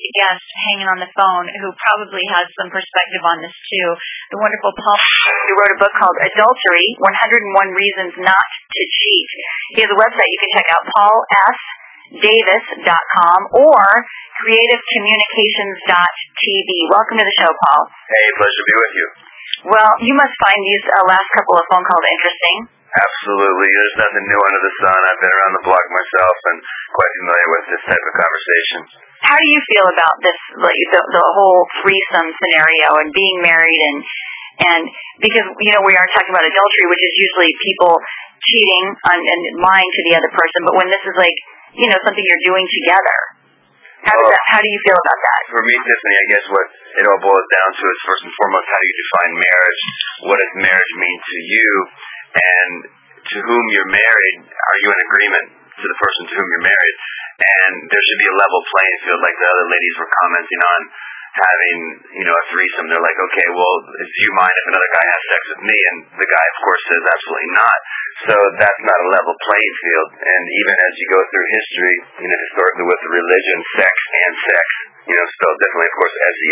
guest hanging on the phone who probably has some perspective on this too. The wonderful Paul, who wrote a book called Adultery, 101 Reasons Not to Cheat. He has a website you can check out, paulsdavis.com or creativecommunications.tv. Welcome to the show, Paul. Hey, pleasure to be with you. Well, you must find these last couple of phone calls interesting. Absolutely. There's nothing new under the sun. I've been around the block myself and quite familiar with this type of conversation. How do you feel about this, like, the whole threesome scenario and being married and because, we are talking about adultery, which is usually people cheating and lying to the other person, but when this is like, something you're doing together, how do you feel about that? For me, Tiffany, I guess what it all boils down to is first and foremost, how do you define marriage? What does marriage mean to you? And to whom you're married, are you in agreement to the person to whom you're married? And there should be a level playing field, like the other ladies were commenting on having, a threesome. They're like, okay, well, do you mind if another guy has sex with me? And the guy, of course, says absolutely not. So that's not a level playing field. And even as you go through history, historically with religion, sex, spelled differently, of course,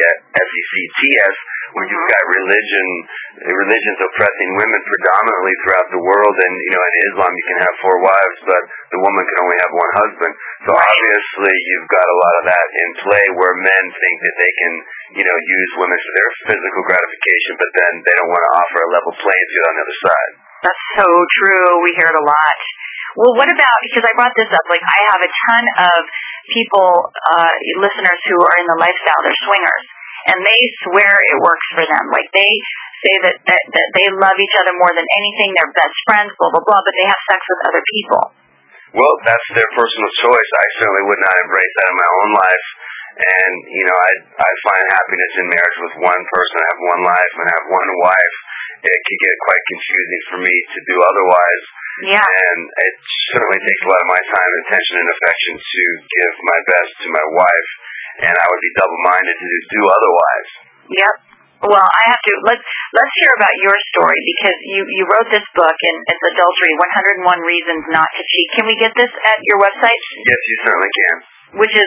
S-E-C-T-S, when you've got religion's oppressing women predominantly throughout the world, and in Islam you can have 4 wives, but the woman can only have one husband. So obviously you've got a lot of that in play where men think that they can, use women for their physical gratification, but then they don't want to offer a level playing field on the other side. That's so true. We hear it a lot. Well, what about, because I brought this up, like I have a ton of people, listeners who are in the lifestyle, they're swingers, and they swear it works for them. Like they say that they love each other more than anything, they're best friends, blah, blah, blah, but they have sex with other people. Well, that's their personal choice. I certainly would not embrace that in my own life. And, I find happiness in marriage with one person. I have one life and I have one wife. It can get quite confusing for me to do otherwise. Yeah. And it certainly takes a lot of my time, attention, and affection to give my best to my wife. And I would be double-minded to do otherwise. Yep. Well, I have to, let's hear about your story, because you wrote this book, and it's Adultery, 101 Reasons Not to Cheat. Can we get this at your website? Yes, you certainly can. Which is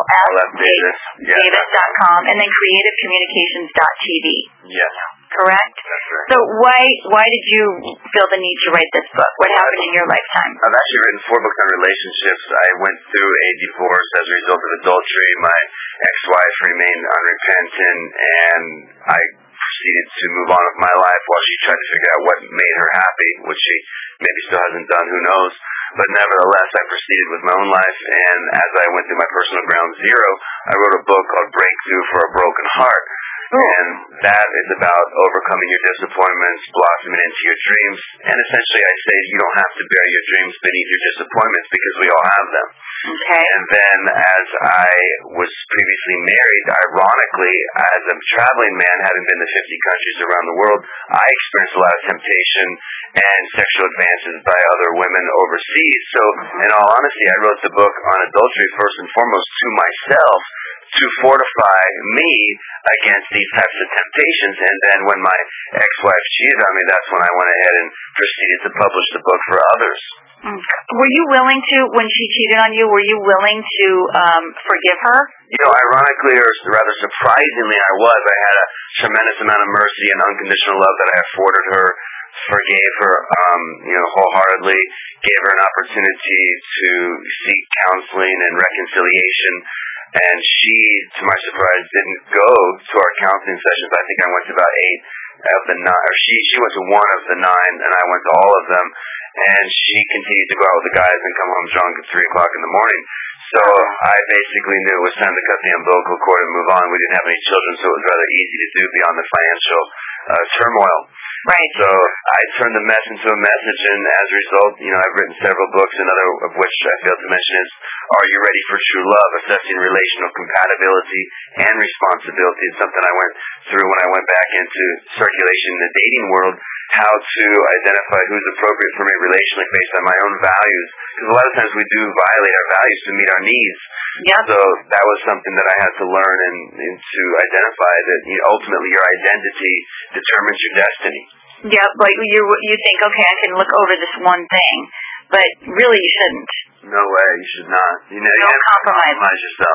paulsdavis.com, and then creativecommunications.tv. Yes. Correct? That's right. So why did you feel the need to write this book? What happened in your lifetime? I've actually written 4 books on relationships. I went through a divorce as a result of adultery. My ex-wife remained unrepentant, and I proceeded to move on with my life while she tried to figure out what made her happy, which she maybe still hasn't done, who knows. But nevertheless, I proceeded with my own life, and as I went through my personal ground zero, I wrote a book called Breakthrough for a Broken Heart. And that is about overcoming your disappointments, blossoming into your dreams. And essentially I say you don't have to bury your dreams beneath your disappointments, because we all have them. Okay. And then as I was previously married, ironically, as a traveling man, having been to 50 countries around the world, I experienced a lot of temptation and sexual advances by other women overseas. So in all honesty, I wrote the book on adultery first and foremost to myself, to fortify me against these types of temptations. And then when my ex-wife cheated on me, that's when I went ahead and proceeded to publish the book for others. Were you willing to, when she cheated on you, were you willing to forgive her? Ironically, or rather surprisingly, I was. I had a tremendous amount of mercy and unconditional love that I afforded her, forgave her, wholeheartedly, gave her an opportunity to seek counseling and reconciliation. And she, to my surprise, didn't go to our counseling sessions. I think I went to about 8 of the 9, or she went to 1 of the 9, and I went to all of them. And she continued to go out with the guys and come home drunk at 3 o'clock in the morning. So I basically knew it was time to cut the umbilical cord and move on. We didn't have any children, so it was rather easy to do beyond the financial turmoil. Right. So I turned the mess into a message, and as a result, I've written several books, another of which I failed to mention is Are You Ready for True Love? Assessing Relational Compatibility and Responsibility. It's something I went through when I went back into circulation in the dating world, how to identify who's appropriate for me relationally based on my own values. Because a lot of times we do violate our values to meet our needs. Yep. So that was something that I had to learn and to identify that ultimately your identity determines your destiny. Yeah, but you think, okay, I can look over this one thing, but really you shouldn't. No way, you should not. You don't compromise yourself.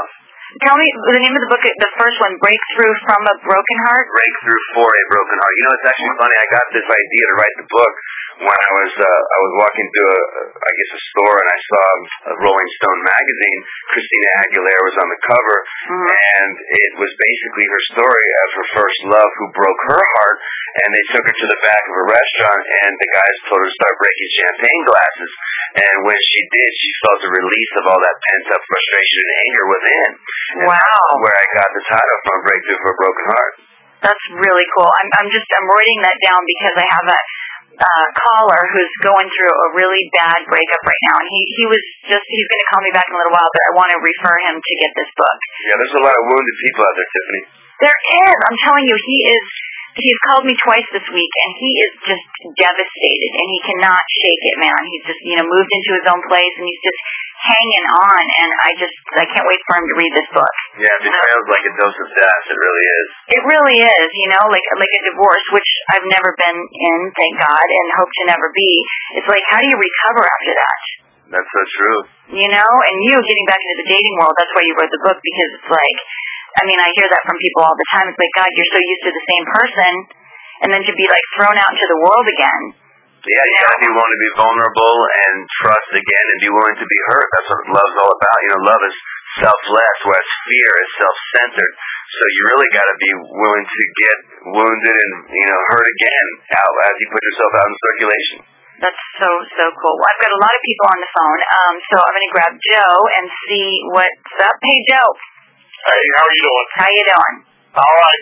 Tell me the name of the book, the first one, Breakthrough from a Broken Heart? Breakthrough for a Broken Heart. You know, it's actually funny. I got this idea to write the book when I was walking through a store, and I saw a Rolling Stone magazine. Christina Aguilera was on the cover, and it was basically her story of her first love who broke her heart, and they took her to the back of a restaurant, and the guys told her to start breaking champagne glasses. And when she did, she felt a release of all that pent-up frustration and anger within. And wow. That's where I got the title from, Breakthrough for a Broken Heart. That's really cool. I'm writing that down because I have a caller who's going through a really bad breakup right now, and he's going to call me back in a little while, but I want to refer him to get this book. Yeah, there's a lot of wounded people out there, Tiffany. There is. I'm telling you, he's called me twice this week, and he is just devastated, and he cannot shake it, man. He's just, moved into his own place, and he's just hanging on, and I can't wait for him to read this book. Yeah, it sounds like a dose of death. It really is. It really is, like a divorce, which I've never been in, thank God, and hope to never be. It's like, how do you recover after that? That's so true. And you getting back into the dating world, that's why you wrote the book, because it's like, I hear that from people all the time. It's like, God, you're so used to the same person, and then to be like thrown out into the world again. Yeah, you gotta be willing to be vulnerable and trust again and be willing to be hurt. That's what love's all about. Love is selfless, whereas fear is self-centered. So you really gotta be willing to get wounded and, hurt again out as you put yourself out in circulation. That's so cool. Well, I've got a lot of people on the phone, so I'm going to grab Joe and see what's up. Hey, Joe. Hey, how are you doing? How you doing? All right.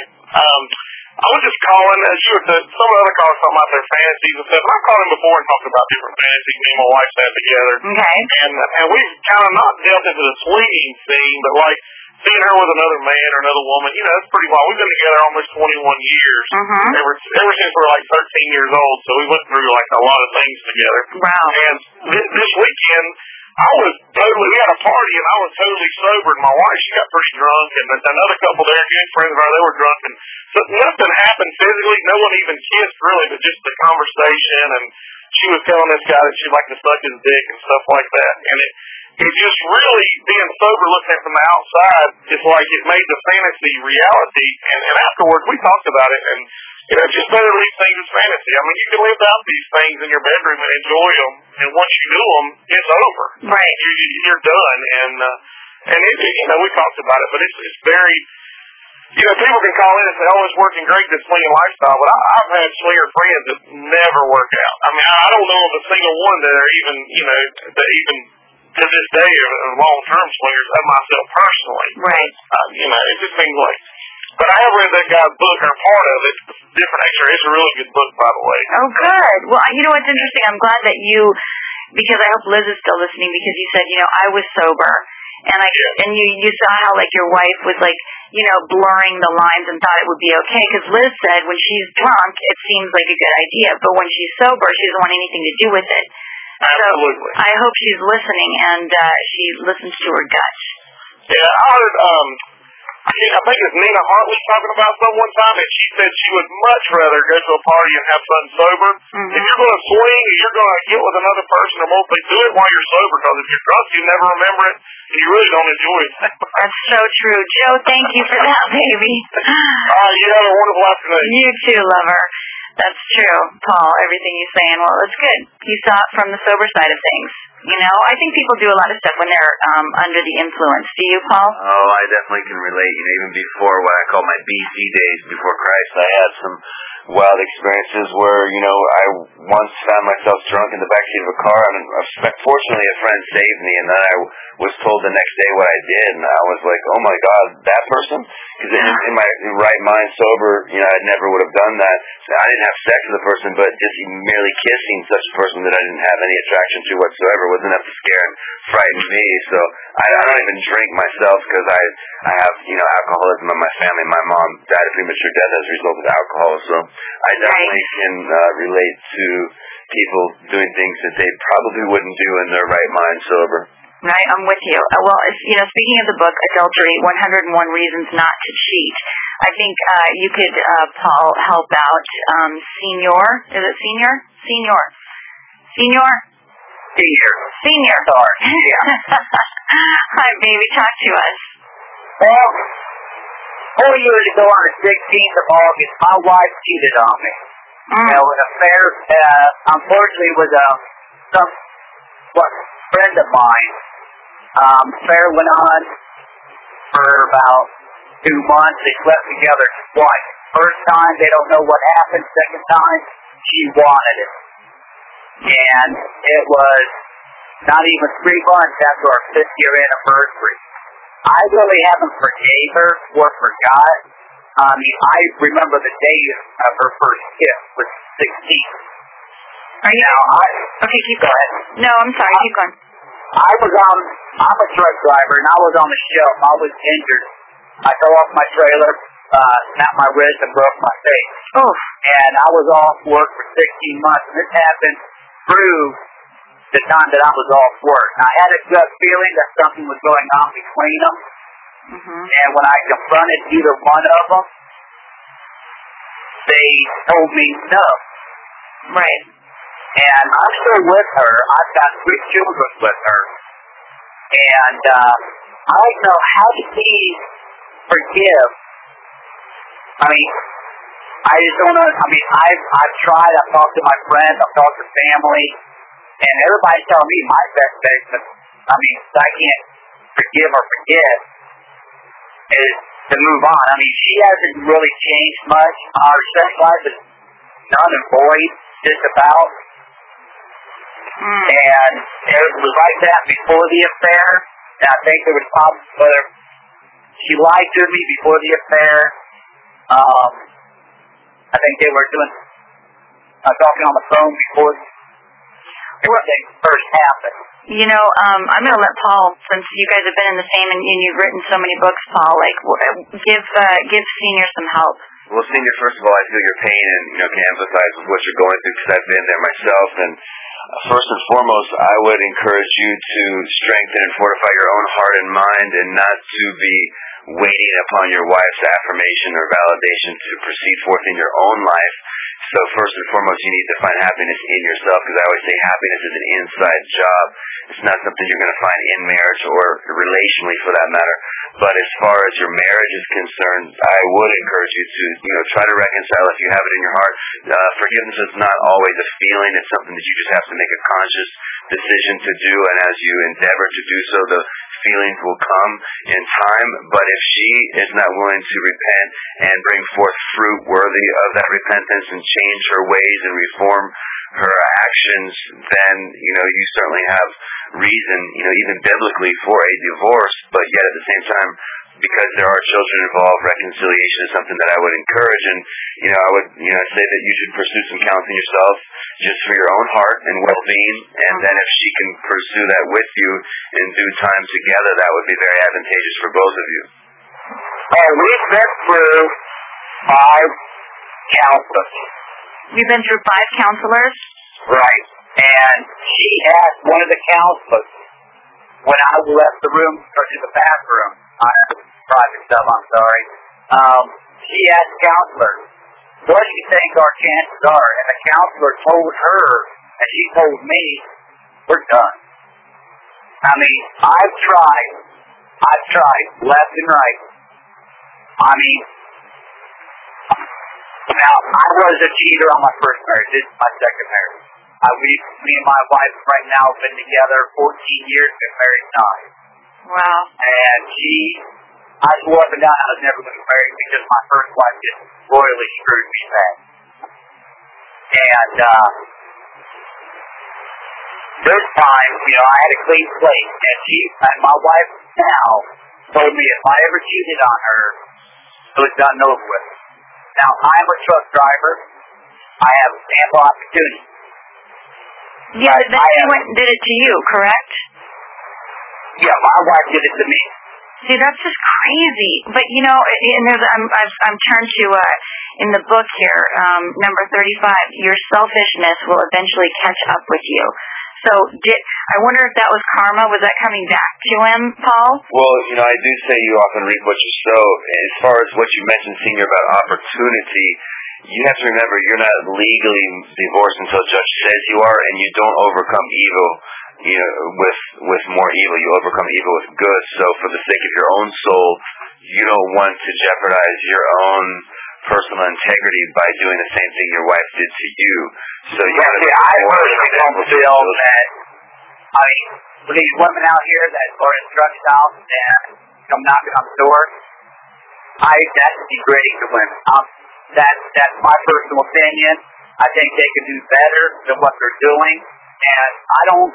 I was just calling, as you were some of the other callers talking about their fantasies and stuff. And I've called him before and talked about different fantasies me and my wife had together. Okay. And we've kind of not delved into the swinging scene, but like seeing her with another man or another woman, that's pretty wild. We've been together almost 21 years. Ever since we were like 13 years old, so we went through like a lot of things together. Wow. And this weekend, we had a party, and I was totally sober, and my wife, she got pretty drunk, and another couple there, good friends of ours, they were drunk, and so nothing happened physically, no one even kissed, really, but just the conversation, and she was telling this guy that she'd like to suck his dick and stuff like that, and it just really, being sober, looking at it from the outside, it's like it made the fantasy reality, and afterwards, we talked about it, and just better leave things as fantasy. You can live out these things in your bedroom and enjoy them, and once you do them, it's over. Right. You're done, and we talked about it, but it's very, people can call in and say, oh, it's working great, this swinging lifestyle, but I've had swinger friends that never work out. I don't know of a single one that are even, that even to this day are long-term swingers, of myself personally. Right. It just seems like. But I have read that guy's book, or part of it, Different X-Ray. It's a really good book, by the way. Oh, good. Well, what's interesting? I'm glad that because I hope Liz is still listening, because you said, I was sober, and you saw how, like, your wife was, like, blurring the lines and thought it would be okay, because Liz said when she's drunk, it seems like a good idea, but when she's sober, she doesn't want anything to do with it. Absolutely. So I hope she's listening, and she listens to her gut. Yeah, I heard, I think it's Nina Hartley talking about one time, and she said she would much rather go to a party and have fun sober. If you're going to swing, you're going to get with another person or multiple, do it while you're sober, because if you're drunk, you never remember it, and you really don't enjoy it. That's so true. Joe, thank you for that, baby. You have a wonderful afternoon. You too, lover. That's true, Paul, everything you're saying. Well, it's good. You saw it from the sober side of things. I think people do a lot of stuff when they're under the influence. Do you, Paul? Oh, I definitely can relate. Even before what I call my BC days, before Christ, I had some wild experiences where, I once found myself drunk in the backseat of a car, and fortunately a friend saved me, and then I was told the next day what I did, and I was like, oh my God, that person? Because in my right mind, sober, I never would have done that. I didn't have sex with the person, but just merely kissing such a person that I didn't have any attraction to whatsoever was enough to scare and frighten me. So I don't even drink myself, because I have, alcoholism in my family. My mom died a premature death as a result of alcohol, so I definitely can relate to people doing things that they probably wouldn't do in their right mind sober. Right, I'm with you. Well, speaking of the book, Adultery, 101 Reasons Not to Cheat, I think you could, Paul, help out Senior. Is it Senior? Senior. Senior? Senior. Senior. Sorry. Yeah. Hi, baby. Talk to us. Well, 4 years ago on the 16th of August, my wife cheated on me. It was an affair, unfortunately, with some friend of mine. Affair went on for about 2 months. They slept together twice. First time, they don't know what happened. Second time, she wanted it. And it was not even 3 months after our 5th year anniversary. I really haven't forgave her or forgot. I mean, I remember the day of her first kiss was 16. Are you? Now, okay, keep going. No, I'm sorry, keep going. I'm a truck driver, and I was on the shelf. I was injured. I fell off my trailer, snapped my wrist, and broke my face. Oh. And I was off work for 16 months, and this happened through the time that I was off work. And I had a gut feeling that something was going on between them. And when I confronted either one of them, they told me no. Right. And I'm still with her. I've got 3 children with her. And I don't know, how do we forgive? I mean, I just don't know. I mean, I've tried. I've talked to my friends. I've talked to family. And everybody's telling me my best bet, I mean, I can't forgive or forget, is to move on. I mean, she hasn't really changed much. Our sex life is none and void, just about. And it was like that before the affair. And I think there was probably, whether she lied to me before the affair. I think they were talking on the phone before everything first happened. You know, I'm going to let Paul, since you guys have been in the same and you've written so many books, Paul, like, give Senior some help. Well, Senior, first of all, I feel your pain and, can empathize with what you're going through because I've been there myself. And first and foremost, I would encourage you to strengthen and fortify your own heart and mind and not to be waiting upon your wife's affirmation or validation to proceed forth in your own life. So first and foremost, you need to find happiness in yourself, because I always say happiness is an inside job. It's not something you're going to find in marriage or relationally for that matter. But as far as your marriage is concerned, I would encourage you to, try to reconcile if you have it in your heart. Forgiveness is not always a feeling. It's something that you just have to make a conscious decision to do, and as you endeavor to do so, the feelings will come in time. But if she is not willing to repent and bring forth fruit worthy of that repentance and change her ways and reform her actions, then you certainly have reason, even biblically, for a divorce. But yet at the same time, because there are children involved, reconciliation is something that I would encourage. And I would say that you should pursue some counseling yourself, just for your own heart and well-being. And then if she can pursue that with you in due time together, that would be very advantageous for both of you. We've been through 5 counselors. You've been through 5 counselors? Right. And she asked one of the counselors, when I left the room, or to the bathroom, private stuff, I'm sorry, she asked the counselor, what do you think our chances are? And the counselor told her, and she told me, we're done. I mean, I've tried left and right. I mean, now, I was a cheater on my first marriage. This is my second marriage. Me and my wife right now have been together 14 years, been married 9. Wow. And I swore up and down I was never going to marry because my first wife just royally screwed me bad. And this time, I had a clean slate. And my wife now told me if I ever cheated on her, it was done and over with. Now, I'm a truck driver. I have ample opportunity. Yeah, but then she went and did it to you, correct? Yeah, my wife did it to me. See, that's just crazy. But and I'm turned to in the book here, number 35. Your selfishness will eventually catch up with you. So, I wonder if that was karma. Was that coming back to him, Paul? Well, I do say you often reap what you sow. As far as what you mentioned, Senior, about opportunity, you have to remember you're not legally divorced until a judge says you are, and you don't overcome evil with more evil. You overcome evil with good. So for the sake of your own soul, you don't want to jeopardize your own personal integrity by doing the same thing your wife did to you. So you got to be I personally don't feel that, these women out here that are in drug stops and come knocking on the door, that's degrading to women. That's my personal opinion. I think they could do better than what they're doing, and I don't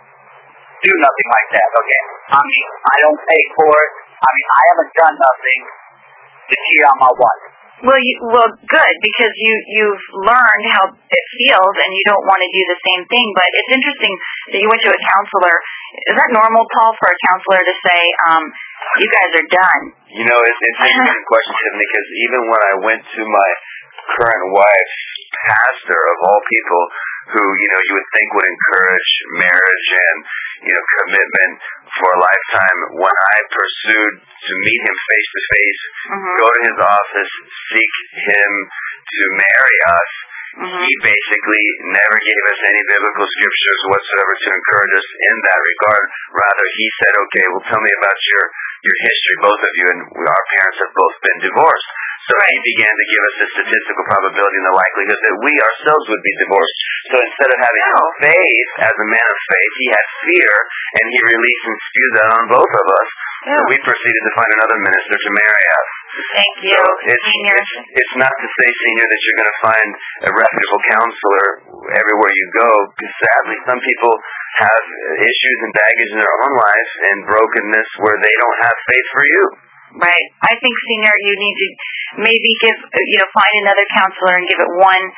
do nothing like that, okay? I don't pay for it. I haven't done nothing to cheat on my wife. Well, good, because you've learned how it feels, and you don't want to do the same thing. But it's interesting that you went to a counselor. Is that normal, Paul, for a counselor to say, "You guys are done"? It's an interesting question, Tiffany, because even when I went to my current wife's pastor, of all people, who you would think would encourage marriage and commitment for a lifetime, when I pursued to meet him face to face, go to his office, seek him to marry us, he basically never gave us any biblical scriptures whatsoever to encourage us in that regard. Rather, he said, "Okay, well, tell me about your history, both of you, and our parents have both been divorced." So he began to give us the statistical probability and the likelihood that we ourselves would be divorced. So instead of having faith as a man of faith, he had fear, and he released and spewed that on both of us. So we proceeded to find another minister to marry us. Thank you, Senior. It's not to say, Senior, that you're going to find a reputable counselor everywhere you go, because sadly some people have issues and baggage in their own life and brokenness where they don't have faith for you. Right. I think, Senior, you need to maybe find another counselor and give it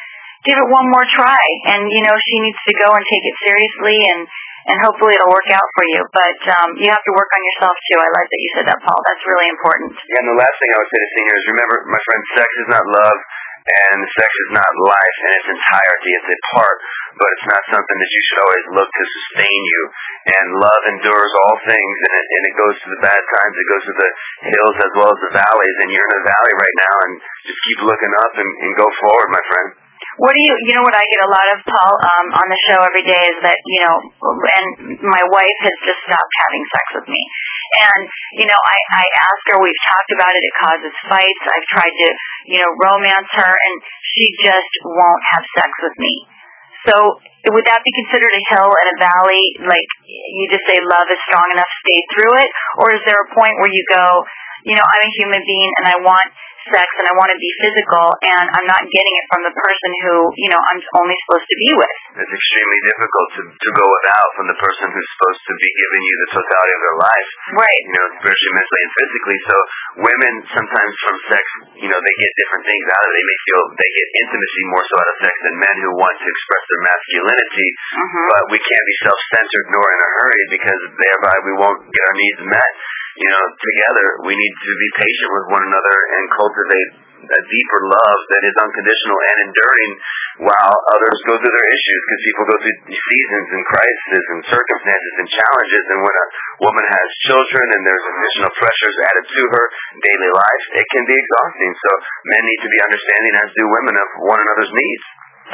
one more try. And, she needs to go and take it seriously, and hopefully it'll work out for you. But you have to work on yourself, too. I like that you said that, Paul. That's really important. Yeah, and the last thing I would say to seniors, remember, my friend, sex is not love, and sex is not life in its entirety. It's a part, but it's not something that you should always look to sustain you. And love endures all things, and it goes to the bad times, it goes to the hills as well as the valleys, and you're in a valley right now, and just keep looking up and go forward, my friend. What what I get a lot of, Paul, on the show every day is that, and my wife has just stopped having sex with me. And, I ask her, we've talked about it, it causes fights, I've tried to, romance her, and she just won't have sex with me. So, would that be considered a hill and a valley, like you just say love is strong enough to stay through it? Or is there a point where you go, I'm a human being and I want sex and I want to be physical, and I'm not getting it from the person who, I'm only supposed to be with? It's extremely difficult to go without from the person who's supposed to be giving you the totality of their life. Right. Spiritually, mentally, and physically. So women sometimes from sex, they get different things out of it. They may feel they get intimacy more so out of sex than men who want to express their masculinity. But we can't be self-centered nor in a hurry, because thereby we won't get our needs met. Together we need to be patient with one another and cultivate a deeper love that is unconditional and enduring, while others go through their issues, because people go through seasons and crises and circumstances and challenges, and when a woman has children and there's additional pressures added to her daily life, it can be exhausting. So men need to be understanding, as do women, of one another's needs.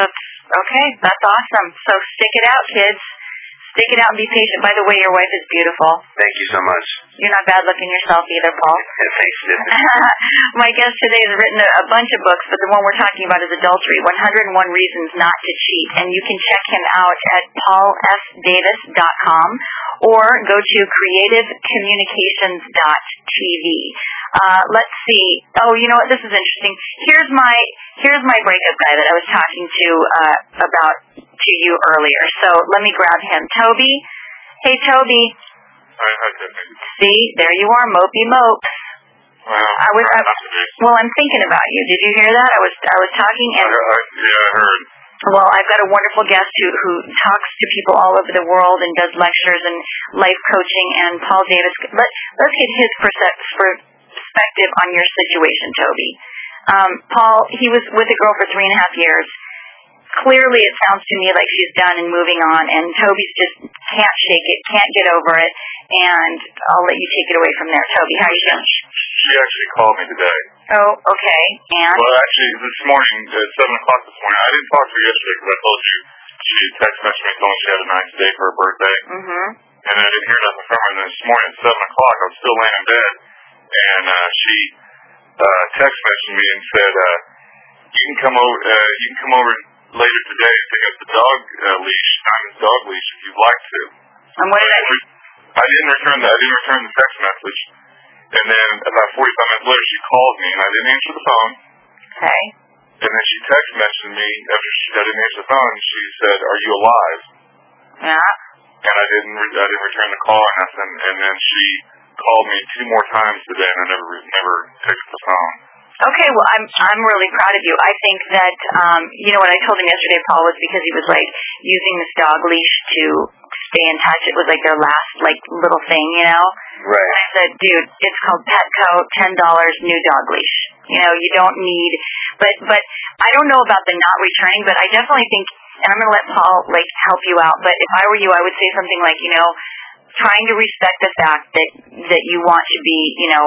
That's awesome. So stick it out, kids. Stick it out and be patient. By the way, your wife is beautiful. Thank you so much. You're not bad looking yourself either, Paul. Thanks, Tiffany. My guest today has written a bunch of books, but the one we're talking about is Adultery, 101 Reasons Not to Cheat. And you can check him out at paulfdavis.com or go to creativecommunications.tv. Let's see. Oh, you know what? This is interesting. Here's my breakup guy that I was talking to about to you earlier. So let me grab him. Toby. Hey, Toby. Hi, Tiffany. See, there you are, mopey mopes. Well, I'm thinking about you. Did you hear that? I was talking and I heard. Well, I've got a wonderful guest who talks to people all over the world and does lectures and life coaching. And Paul Davis, let's get his perspective on your situation, Toby. Paul, he was with a girl for 3.5 years. Clearly, it sounds to me like she's done and moving on, and Toby's just can't shake it, can't get over it, and I'll let you take it away from there. Toby, how are you doing? She actually called me today. Oh, okay, and? Well, actually, this morning, at 7 o'clock this morning, I didn't talk to her yesterday because I told you she text messaged me telling me she had a nice day for her birthday. And I didn't hear nothing from her. And this morning at 7 o'clock, I was still laying in bed, and she text messaged me and said, you can come over later today and pick up the dog leash, Diamond's dog leash, if you'd like to. And what did I didn't return the text message. And then about 45 minutes later, she called me, and I didn't answer the phone. Okay. And then she text messaged me after I didn't answer the phone. She said, "Are you alive?" Yeah. And I didn't return the call or nothing. And then she called me 2 more times today, and I never picked up the phone. Okay, well, I'm really proud of you. I think that, what I told him yesterday, Paul, was because he was, using this dog leash to stay in touch. It was, their last, little thing, Right. I said, dude, it's called Petco, $10, new dog leash. You don't need, but I don't know about the not returning, but I definitely think, and I'm going to let Paul, help you out, but if I were you, I would say something like, trying to respect the fact that you want to be,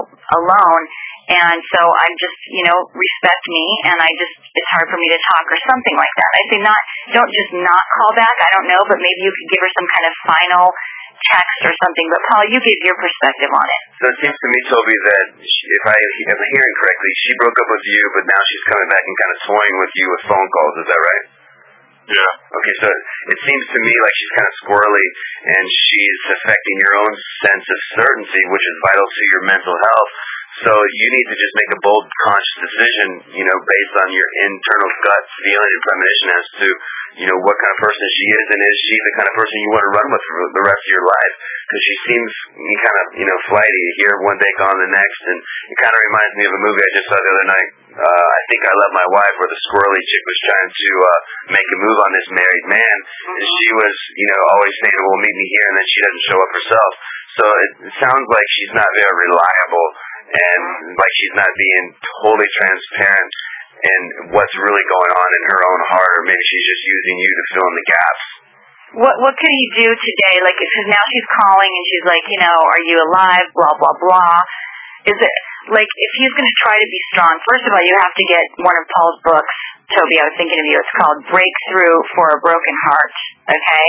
alone. And so I'm just, respect me, and it's hard for me to talk or something like that. I say don't just not call back. I don't know, but maybe you could give her some kind of final text or something. But Paul, you give your perspective on it. So it seems to me, Toby, that if I'm hearing correctly, she broke up with you, but now she's coming back and kind of toying with you with phone calls. Is that right? Yeah. Okay, so it seems to me like she's kind of squirrely, and she's affecting your own sense of certainty, which is vital to your mental health. So you need to just make a bold, conscious decision, based on your internal gut feeling and premonition as to, what kind of person she is, and is she the kind of person you want to run with for the rest of your life? Because she seems kind of, flighty here one day, gone the next, and it kind of reminds me of a movie I just saw the other night, I Think I Love My Wife, where the squirrely chick was trying to make a move on this married man, and she was, always saying, well, meet me here, and then she doesn't show up herself. So it sounds like she's not very reliable, and like she's not being totally transparent in what's really going on in her own heart, or maybe she's just using you to fill in the gaps. What could he do today? Because now she's calling and she's like, are you alive? Blah, blah, blah. Is it, if he's going to try to be strong, first of all, you have to get one of Paul's books. Toby, I was thinking of you. It's called Breakthrough for a Broken Heart. Okay?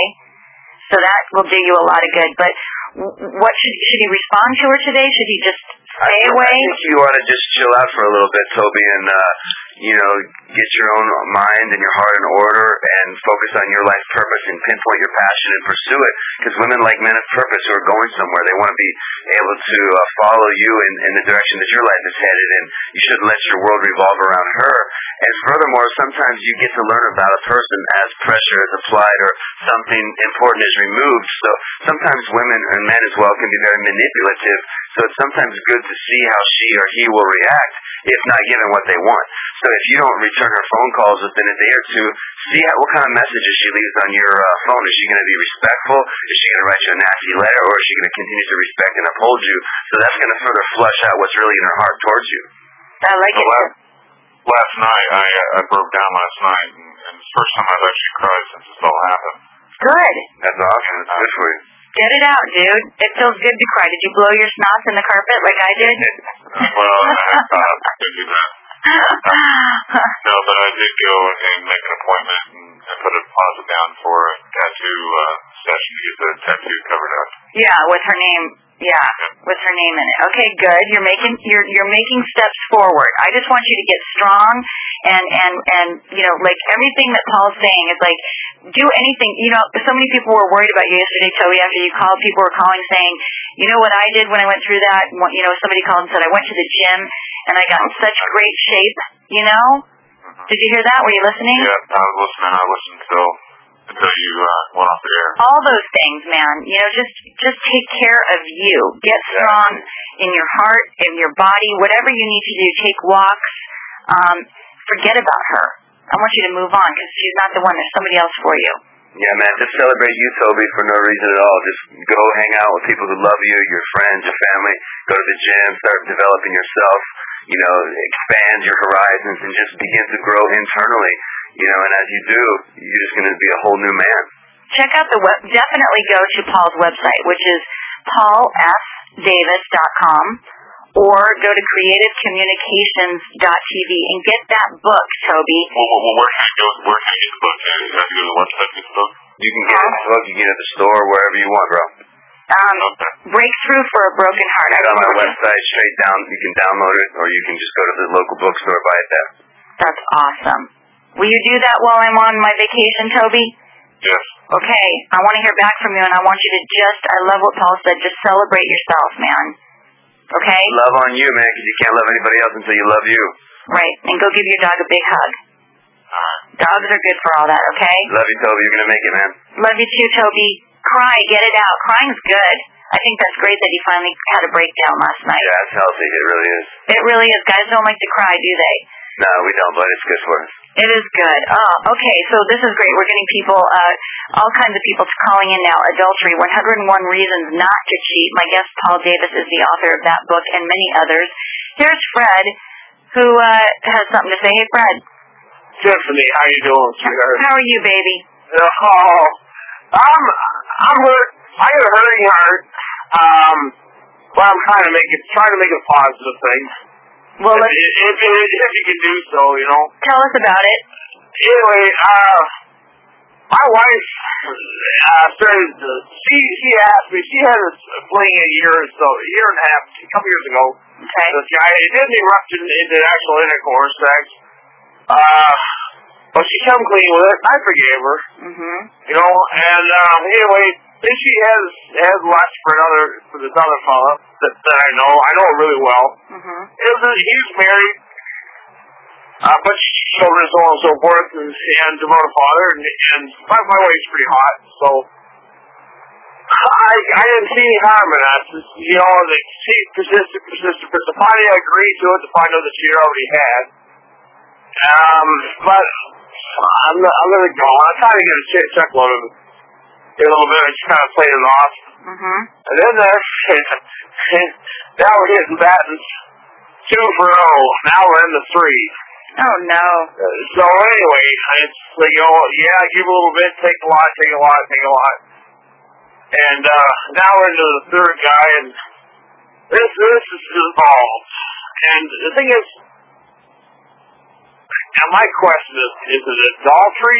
So that will do you a lot of good. But what should he respond to her today? Should he just stay away? I think you ought to just chill out for a little bit, Toby, and get your own mind and your heart in order, and focus on your life purpose and pinpoint your passion and pursue it. Because women like men of purpose who are going somewhere, they want to be able to follow you in the direction that your life is headed, and you shouldn't let your world revolve around her. And furthermore, sometimes you get to learn about a person as pressure is applied or something important is removed. So sometimes women and men as well can be very manipulative. So it's sometimes good to see how she or he will react if not given what they want. So if you don't return her phone calls within a day or two, see what kind of messages she leaves on your phone. Is she going to be respectful? Is she going to write you a nasty letter? Or is she going to continue to respect and uphold you? So that's going to further flush out what's really in her heart towards you. I like it. Last night, I broke down last night, and it's the first time I've actually cried since this all happened. Good. That's awesome. That's good for you. Get it out, dude. It feels good to cry. Did you blow your snots in the carpet like I did? Well, I didn't do that. No, but I did go and make an appointment and put a deposit down for a tattoo session to get the tattoo covered up. Yeah, with her name. Yeah, with her name in it. Okay, good. You're making steps forward. I just want you to get strong, and everything that Paul's saying is do anything. So many people were worried about you yesterday, Toby, after you called. People were calling saying, you know what I did when I went through that? Somebody called and said, I went to the gym and I got in such great shape, Did you hear that? Were you listening? Yeah, I was listening. I listened until you went off the air. All those things, man. Just take care of you. Get strong in your heart, in your body, whatever you need to do. Take walks. Forget about her. I want you to move on because she's not the one. There's somebody else for you. Yeah, man, just celebrate you, Toby, for no reason at all. Just go hang out with people who love you, your friends, your family. Go to the gym, start developing yourself, expand your horizons, and just begin to grow internally. And as you do, you're just going to be a whole new man. Check out the web. Definitely go to Paul's website, which is paulfdavis.com. or go to creativecommunications.tv and get that book, Toby. Well, where can I get the book? Do I have to go to the website to get the book? You can get the book, you can get it at the store, wherever you want, bro. Breakthrough for a Broken Heart. It's on my website, straight down. You can download it, or you can just go to the local bookstore and buy it there. That's awesome. Will you do that while I'm on my vacation, Toby? Yes. Okay, I want to hear back from you, and I want you to I love what Paul said, just celebrate yourself, man. Okay? Love on you, man, because you can't love anybody else until you love you. Right, and go give your dog a big hug. Dogs are good for all that, okay? Love you, Toby. You're going to make it, man. Love you too, Toby. Cry, get it out. Crying's good. I think that's great that he finally had a breakdown last night. Yeah, it's healthy. It really is. It really is. Guys don't like to cry, do they? No, we don't, but it's good for us. It is good. Oh, okay. So this is great. We're getting people, all kinds of people calling in now. Adultery, 101 Reasons Not to Cheat. My guest, Paul Davis, is the author of that book and many others. Here's Fred, who has something to say. Hey, Fred. Tiffany, how you doing, sweetheart? How are you, baby? Oh, I'm hurt. I got a hurting heart. But I'm trying to make it a positive thing. Well, if you can do so, you know. Tell us about it. Anyway, my wife started. She asked me. She had a fling a year and a half, a couple years ago. Okay. This guy, it didn't erupt into actual intercourse sex. But she come clean with it. I forgave her. Mm-hmm. You know, and anyway, then she has lust for this other fella that I know. I know her really well. Mm-hmm. He's married, but children, so on and so forth, and devoted father, and my wife's pretty hot, so I didn't see any harm in that. You know, she persisted. Finally, I agreed to it to find out that she already had. But I'm gonna go. I'm trying to get a checkload of it a little bit. I just kind of played it off. Mm-hmm. And then now we're hitting battens 2 for 0. Now we're in the 3. Oh no. So anyway, it's like, yeah, give a little bit, take a lot. And now we're into the 3rd guy, and this is involved. And the thing is, and my question is it adultery?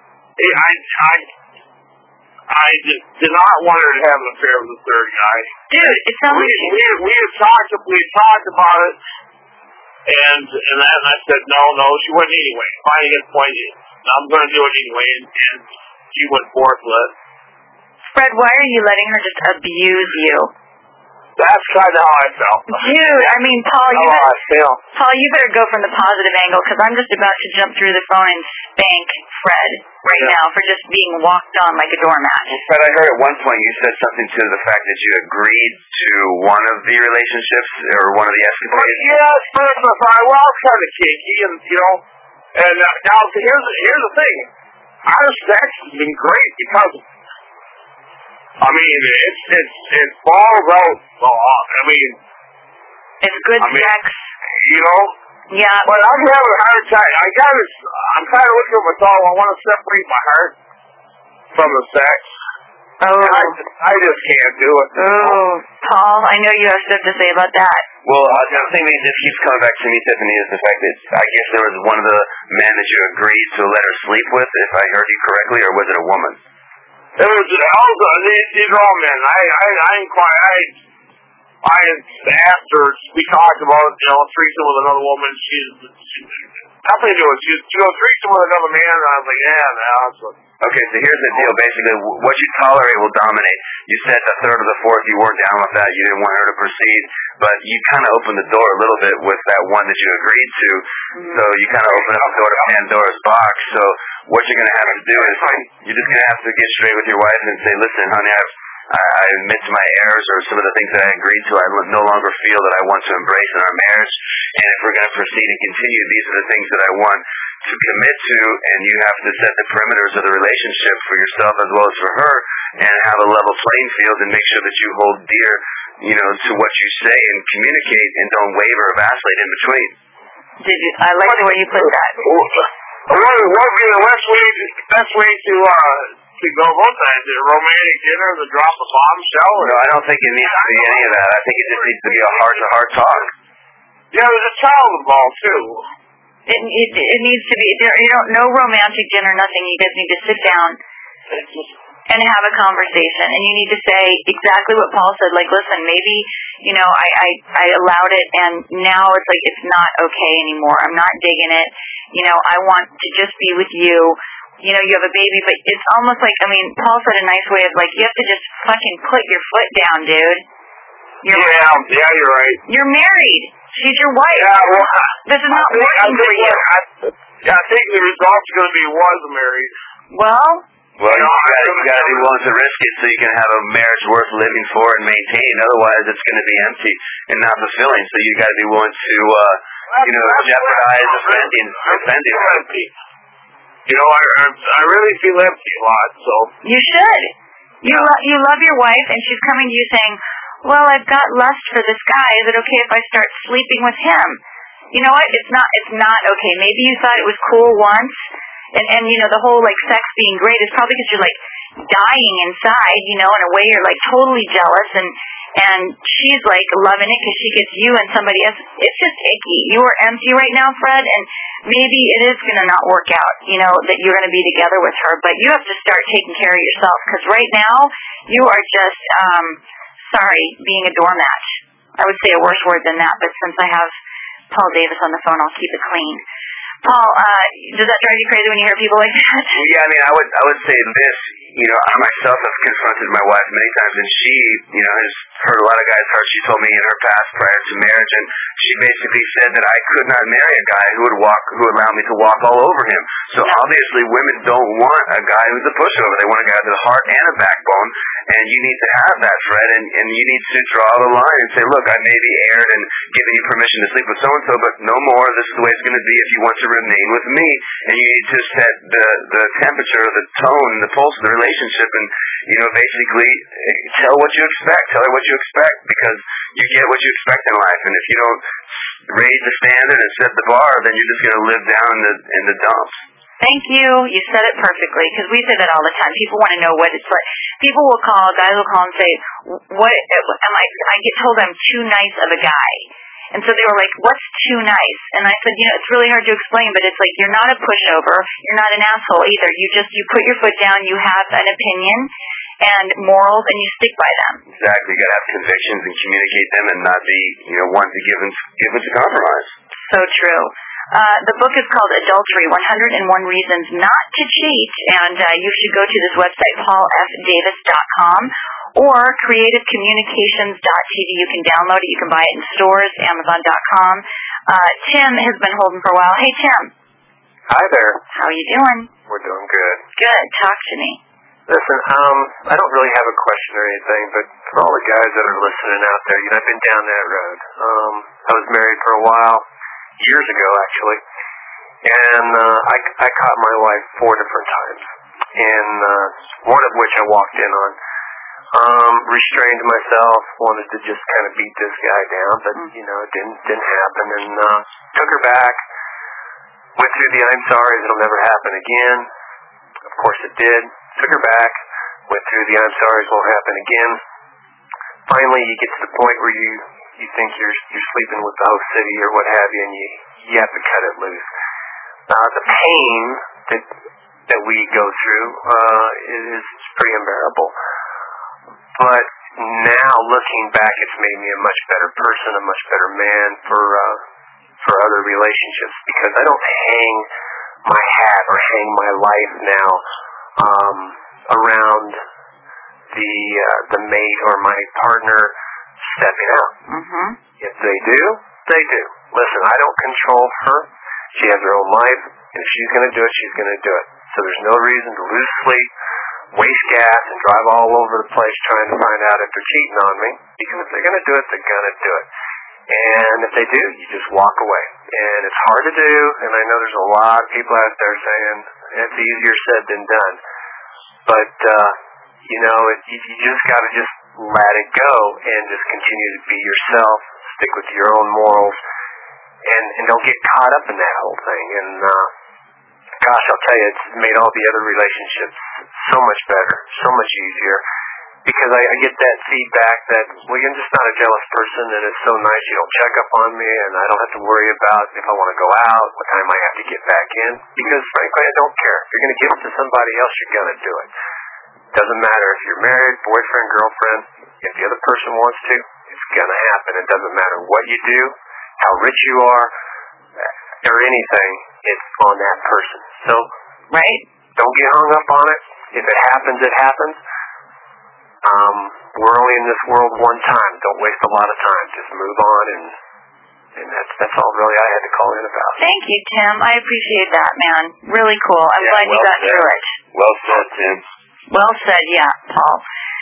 I just did not want her to have an affair with the 3rd guy. Dude, it sounds like we had talked about it, and I said no, she wouldn't anyway. Finally get the point, I'm going to do it anyway, and she went forth with it. Fred, why are you letting her just abuse you? That's kind of how I felt. Dude, I mean, Paul, you better go from the positive angle, because I'm just about to jump through the phone and spank Fred right now for just being walked on like a doormat. Fred, I heard at one point you said something to the fact that you agreed to one of the relationships or one of the escapades. Yes, first I thought, well, it's kind of kinky, and you know, and now here's the thing, our sex has been great because, I mean, it falls out. I mean, it's good sex. You know. Yeah. But I'm having a hard time. I'm kind of looking at myself. I want to separate my heart from the sex. Oh. I just can't do it. Oh, Paul, I know you have stuff to say about that. Well, the thing that just keeps coming back to me, Tiffany, is the fact that I guess there was one of the men that you agreed to let her sleep with, if I heard you correctly, or was it a woman? It was these are all men. I asked her, we talked about, you know, threesome with another woman. She nothing to do with it. She goes, threesome with another man, and I was like, yeah, no, that's what. Okay, so here's the deal. Basically, what you tolerate will dominate. You said the 3rd or the 4th, you weren't down with that. You didn't want her to proceed, but you kind of opened the door a little bit with that one that you agreed to. Mm-hmm. So you kind of opened up the door to Pandora's box. So what you're going to have to do is you're just going to have to get straight with your wife and say, listen, honey, I admit to my errors or some of the things that I agreed to. I no longer feel that I want to embrace in our marriage. And if we're going to proceed and continue, these are the things that I want to commit to, and you have to set the perimeters of the relationship for yourself as well as for her, and have a level playing field, and make sure that you hold dear, you know, to what you say and communicate, and don't waver or vacillate in between. I like the way you put that. What would be the best way to keep going both sides. The romantic dinner, the drop of bombshell. No, I don't think it needs to be any of that. I think it just needs to be a heart-to-heart talk. Yeah, there's a child involved too. It needs to be there. No romantic dinner, nothing. You guys need to sit down and have a conversation, and you need to say exactly what Paul said. Like, listen, maybe I allowed it, and now it's like it's not okay anymore. I'm not digging it. I want to just be with you. You have a baby, but it's almost like, Paul said a nice way of like, you have to just fucking put your foot down, dude. Yeah, you're right. You're married. She's your wife. Yeah, well, this is not working for you. I think the result's going to be was married. Well, you got to be willing to risk it so you can have a marriage worth living for and maintain. Otherwise, it's going to be empty and not fulfilling. So you got to be willing to, jeopardize offending. I really feel empty a lot. So you should. You love your wife, and she's coming to you saying, well, I've got lust for this guy. Is it okay if I start sleeping with him? You know what? It's not okay. Maybe you thought it was cool once, and the whole like sex being great is probably because you're like dying inside, in a way you're like totally jealous, and she's like loving it because she gets you and somebody else. It's just icky. You are empty right now, Fred, and maybe it is going to not work out, that you're going to be together with her, but you have to start taking care of yourself, because right now you are just being a doormat. I would say a worse word than that, but since I have Paul Davis on the phone, I'll keep it clean. Paul, does that drive you crazy when you hear people like that? Yeah, I would say this. I myself have confronted my wife many times, and she, has hurt a lot of guys' hearts. She told me in her past prior to marriage, and she basically said that I could not marry a guy who would allow me to walk all over him. So obviously, women don't want a guy who's a pushover. They want a guy with a heart and a backbone, and you need to have that, Fred, and you need to draw the line and say, look, I may be aired and giving you permission to sleep with so-and-so, but no more. This is the way it's going to be if you want to remain with me, and you need to set the temperature, the tone, the pulse of the relationship, and basically tell what you expect. Tell her what you expect, because you get what you expect in life, and if you don't raise the standard and set the bar, then you're just going to live down in the dumps. Thank you. You said it perfectly, because we say that all the time. People want to know what it's like. People will call, guys will call and say, "What am I get told I'm too nice of a guy." And so they were like, what's too nice? And I said, it's really hard to explain, but it's like you're not a pushover. You're not an asshole either. You put your foot down. You have an opinion and morals, and you stick by them. Exactly. You got to have convictions and communicate them, and not be, one to give into compromise. So true. The book is called Adultery, 101 Reasons Not to Cheat, and you should go to this website, paulfdavis.com, or creativecommunications.tv. You can download it. You can buy it in stores, amazon.com. Tim has been holding for a while. Hey, Tim. Hi there. How are you doing? We're doing good. Good. Talk to me. Listen, I don't really have a question or anything, but for all the guys that are listening out there, I've been down that road. I was married for a while, years ago actually, and I caught my wife 4 different times, and one of which I walked in on. Restrained myself, wanted to just kind of beat this guy down, but it didn't happen, and took her back, went through the I'm sorry, it'll never happen again. Of course it did. Took her back, went through the I'm sorry, it won't happen again. Finally, you get to the point where you think you're sleeping with the whole city or what have you, and you have to cut it loose. The pain that we go through is pretty unbearable. But now, looking back, it's made me a much better person, a much better man for other relationships, because I don't hang my hat or hang my life now around the mate or my partner stepping out. Mm-hmm. If they do, they do. Listen, I don't control her. She has her own life, and if she's going to do it, she's going to do it. So there's no reason to lose sleep, waste gas, and drive all over the place trying to find out if they're cheating on me. Because if they're going to do it, they're going to do it. And if they do, you just walk away. And it's hard to do, and I know there's a lot of people out there saying it's easier said than done. But, you just got to just let it go and just continue to be yourself, stick with your own morals, and don't get caught up in that whole thing. And gosh, I'll tell you, it's made all the other relationships so much better, so much easier. Because I get that feedback that, well, you're just not a jealous person, and it's so nice you don't check up on me, and I don't have to worry about if I want to go out, what time I have to get back in. Because, frankly, I don't care. If you're going to give it to somebody else, you're going to do it. Doesn't matter if you're married, boyfriend, girlfriend. If the other person wants to, it's going to happen. It doesn't matter what you do, how rich you are, or anything. It's on that person. So, right? Don't get hung up on it. If it happens, it happens. We're only in this world one time. Don't waste a lot of time. Just move on, and that's all really I had to call in about. Thank you, Tim. I appreciate that, man. Really cool. I'm glad you got through it. Well said, Tim. Well said, yeah, Paul.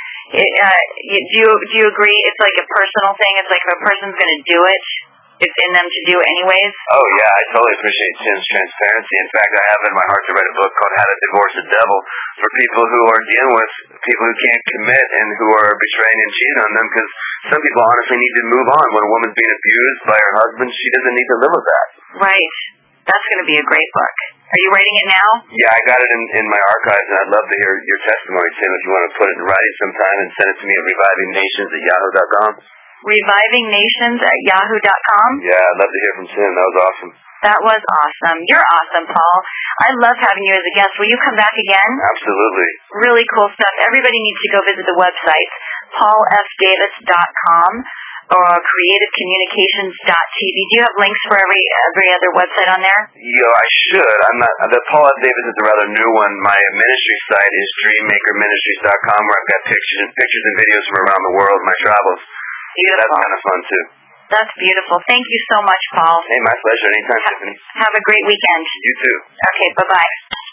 Do you agree? It's like a personal thing. It's like if a person's going to do it, it's in them to do it anyways. Oh yeah, I totally appreciate Tim's transparency. In fact, I have in my heart to write a book called How to Divorce the Devil for people who are dealing with people who can't commit and who are betraying and cheating on them, because some people honestly need to move on. When a woman's being abused by her husband, she doesn't need to live with that. Right. That's going to be a great book. Are you writing it now? Yeah, I got it in my archives, and I'd love to hear your testimony, Tim, if you want to put it in writing sometime and send it to me at revivingnations@yahoo.com. revivingnations@yahoo.com. Yeah, I'd love to hear from Tim. That was awesome. That was awesome. You're awesome, Paul. I love having you as a guest. Will you come back again? Absolutely. Really cool stuff. Everybody needs to go visit the website, paulfdavis.com or creativecommunications.tv. Do you have links for every other website on there? I should. I'm not. The Paul F. Davis is a rather new one. My ministry site is dreammakerministries.com, where I've got pictures and videos from around the world, my travels. Beautiful. That's kind of fun, too. That's beautiful. Thank you so much, Paul. Hey, my pleasure. Anytime, Tiffany. Have a great weekend. You too. Okay, bye-bye.